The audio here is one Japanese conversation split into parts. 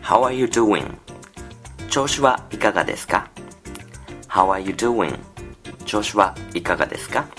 How are you doing? 調子はいかがですか？ How are you doing? 調子はいかがですか？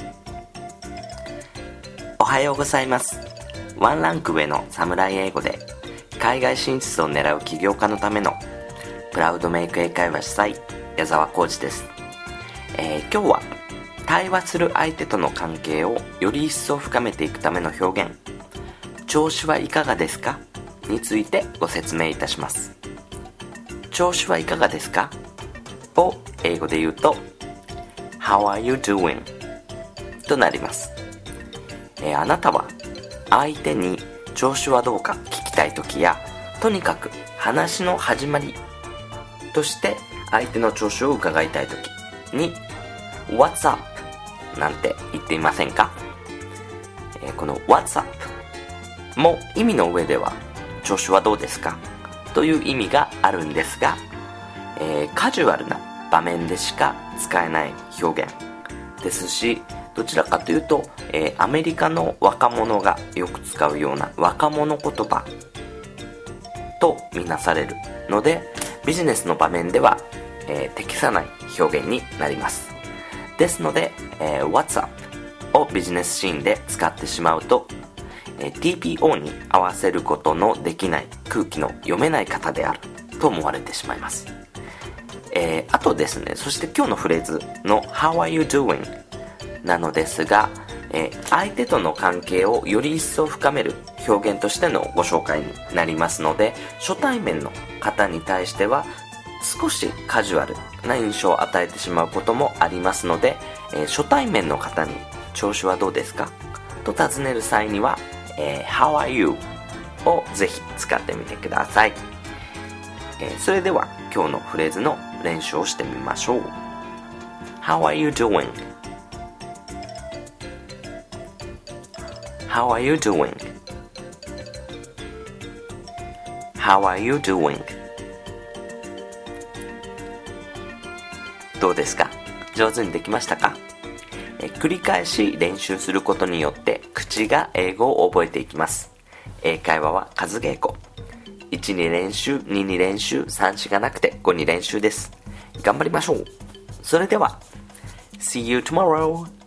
おはようございます。ワンランク上の侍英語で海外進出を狙う起業家のためのプラウドメイク英会話主催矢沢浩二です。今日は対話する相手との関係をより一層深めていくための表現、調子はいかがですかについてご説明いたします。調子はいかがですかを英語で言うと How are you doing? となります。あなたは相手に調子はどうか聞きたいときや、とにかく話の始まりとして相手の調子を伺いたいときに What's up? なんて言っていませんか？この What's up? も意味の上では調子はどうですかという意味があるんですが、カジュアルな場面でしか使えない表現ですし、どちらかというと、アメリカの若者がよく使うような若者言葉とみなされるので、ビジネスの場面では、適さない表現になります。ですので、What's up? をビジネスシーンで使ってしまうと、TPO に合わせることのできない空気の読めない方であると思われてしまいます。あとですね、そして今日のフレーズの How are you doing? なのですが、相手との関係をより一層深める表現としてのご紹介になりますので、初対面の方に対しては少しカジュアルな印象を与えてしまうこともありますので、初対面の方に調子はどうですかと尋ねる際には、How are you? をぜひ使ってみてください。それでは今日のフレーズの練習をしてみましょう。 How are you doing? How are you doing? How are you doing? どうですか？上手にできましたか？繰り返し練習することによって口が英語を覚えていきます。英会話は数稽古。1に練習、2に練習、3、4がなくて5に練習です。頑張りましょう。それでは See you tomorrow!